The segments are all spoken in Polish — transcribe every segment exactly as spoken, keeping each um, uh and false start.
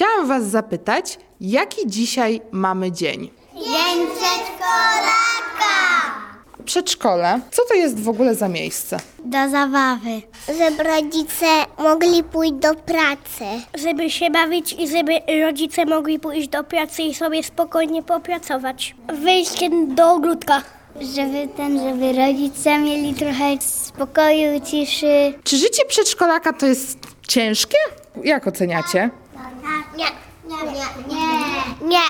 Chciałam was zapytać, jaki dzisiaj mamy dzień? Dzień przedszkolaka! Przedszkole. Co to jest w ogóle za miejsce? Do zabawy. Żeby rodzice mogli pójść do pracy. Żeby się bawić i żeby rodzice mogli pójść do pracy i sobie spokojnie popracować. Wyjście do ogródka. Żeby ten, żeby rodzice mieli trochę spokoju, ciszy. Czy życie przedszkolaka to jest ciężkie? Jak oceniacie? Nie, nie, nie, nie. Nie.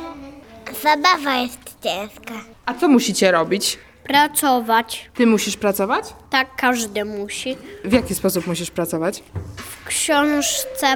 Zabawa jest ciężka. A co musicie robić? Pracować. Ty musisz pracować? Tak każdy musi. W jaki sposób musisz pracować? W książce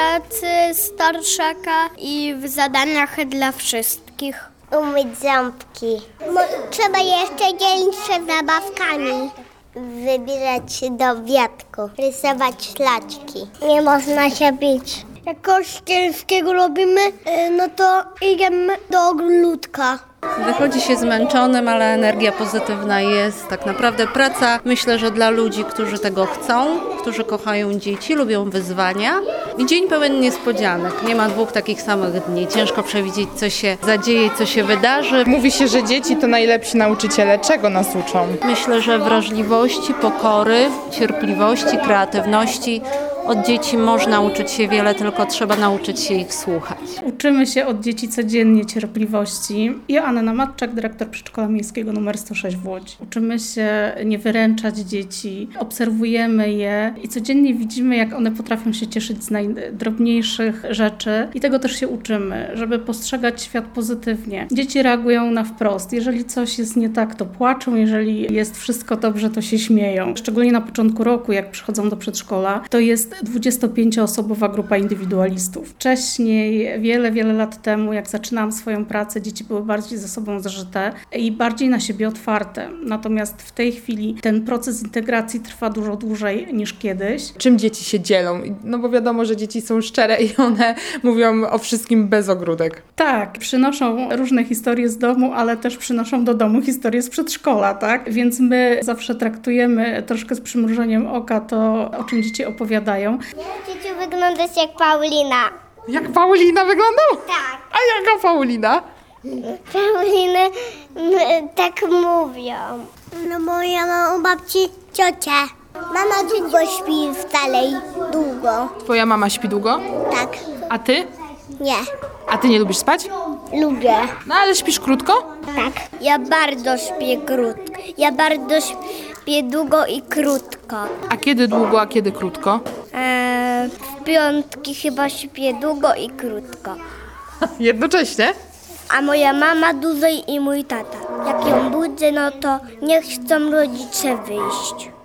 pracy starszaka i w zadaniach dla wszystkich. Umyć ząbki. Trzeba jeszcze dzielić się zabawkami. Wybierać się do wiatku. Rysować szlaczki. Nie można się bić. Jak coś ciężkiego robimy, no to idziemy do ogródka. Wychodzi się zmęczonym, ale energia pozytywna jest. Tak naprawdę praca, myślę, że dla ludzi, którzy tego chcą, którzy kochają dzieci, lubią wyzwania. I dzień pełen niespodzianek. Nie ma dwóch takich samych dni. Ciężko przewidzieć, co się zadzieje, co się wydarzy. Mówi się, że dzieci to najlepsi nauczyciele. Czego nas uczą? Myślę, że wrażliwości, pokory, cierpliwości, kreatywności. Od dzieci można uczyć się wiele, tylko trzeba nauczyć się ich słuchać. Uczymy się od dzieci codziennie cierpliwości. Joanna Matczak, dyrektor Przedszkola Miejskiego numer sto sześć w Łodzi. Uczymy się nie wyręczać dzieci, obserwujemy je i codziennie widzimy, jak one potrafią się cieszyć z najdrobniejszych rzeczy i tego też się uczymy, żeby postrzegać świat pozytywnie. Dzieci reagują na wprost. Jeżeli coś jest nie tak, to płaczą, jeżeli jest wszystko dobrze, to się śmieją. Szczególnie na początku roku, jak przychodzą do przedszkola, to jest dwudziestopięcioosobowa grupa indywidualistów. Wcześniej, wiele, wiele lat temu, jak zaczynałam swoją pracę, dzieci były bardziej ze sobą zżyte i bardziej na siebie otwarte. Natomiast w tej chwili ten proces integracji trwa dużo dłużej niż kiedyś. Czym dzieci się dzielą? No bo wiadomo, że dzieci są szczere i one mówią o wszystkim bez ogródek. Tak, przynoszą różne historie z domu, ale też przynoszą do domu historie z przedszkola, tak? Więc my zawsze traktujemy troszkę z przymrużeniem oka to, o czym dzieci opowiadają. Dzieciu wyglądasz jak Paulina. Jak Paulina wyglądał? Tak. A jaka Paulina? Pauliny m, tak mówią. No bo ja mam u babci ciocię. Mama długo śpi wcale i długo. Twoja mama śpi długo? Tak. A ty? Nie. A ty nie lubisz spać? Lubię. No ale śpisz krótko? Tak. Ja bardzo śpię krótko. Ja bardzo śpię długo i krótko. A kiedy długo, a kiedy krótko? Eee, w piątki chyba śpię długo i krótko. Jednocześnie? A moja mama dłużej i mój tata. Jak ją budzę, no to nie chcą rodzice wyjść.